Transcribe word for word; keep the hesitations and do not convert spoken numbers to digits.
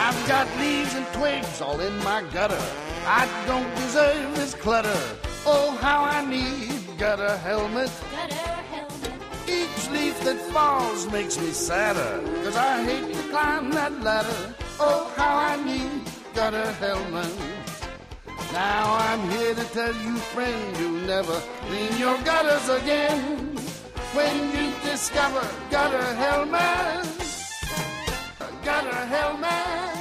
I've got leaves and twigs all in my gutter. I don't deserve this clutter. Oh, how I need gutter helmet. Gutter helmet. Each leaf that falls makes me sadder, 'cause I hate to climb that ladder. Oh, how I need gutter helmet. Now I'm here to tell you, friend, you'll never clean your gutters again when you discover gutter helmet. Gutter helmet.